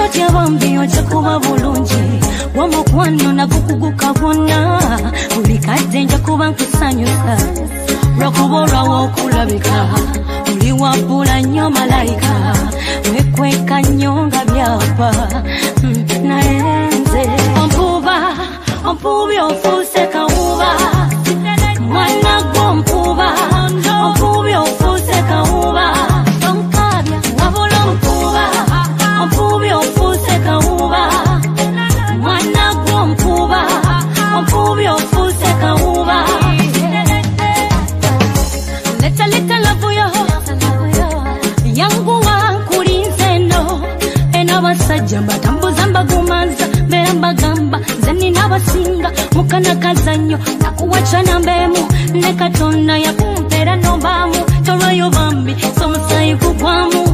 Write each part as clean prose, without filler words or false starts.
totya bambi ojja kuba bulungi wamukwano nagukuguka bwonna buli kadde nja kuba nkusanyusa lwakuba olwawo okulabika oli wabbula nnyo malayika wekweka nnyo nga byapa naye nze ompubi ofuuse kawuba mwana gw'ompuba ompubi ofuuse kawuba tonkabya wabula ompubi ofuuse kawuba mwana gw'ompuba ompubi ofuuse kawuba leta lavuyo yanguwa nkulinze no enabasajja mbatambuza mbagumanza mbera mbagamba nze nina abasinga mukana kazannyo nakuwaca nambemu ne katonda yakumpera nombaamu tolwayo bambi somusayi gugwamu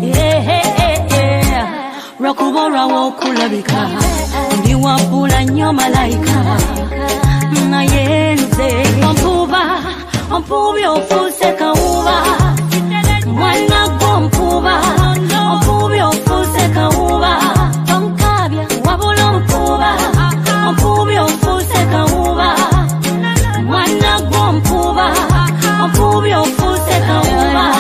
lwakuba olwawo okulabika ndi wabbula nnyo malayika naye nze ompubi ofuuse kawuba mwana gw'ompuba ompubi ofuuse kawuba tonkabya wabula ompubi ofuuse kawuba mwana gw'ompuba ompubi ofuuse kawuba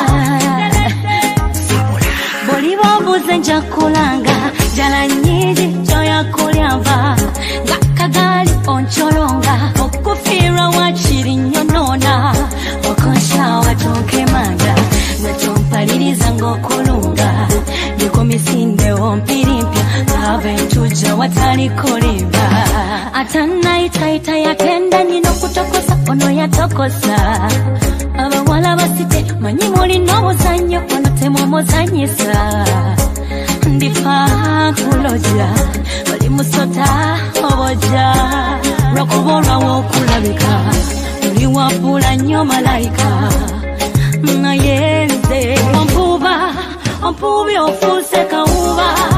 bw'oliba obuze nja kulanga jala nnyingi kyoyakulyava ng'akagaali oncholonga okufiirwa wakiri nnyonona okonshawa tonkemanga nakyompaliriza ng'okulunga ndiko misinde ompirimpya ava entujja wataliko limba atanayitayita yatenda nina okutokosa ono yatokosa abawala basite manyi mulina obuzannyo ono temumuzanyisa ndifa kuloja oli musota oboja lwakuba olwawo okulabika oli wabbula nnyo malayika naye nze ompubi ofuuse kawuba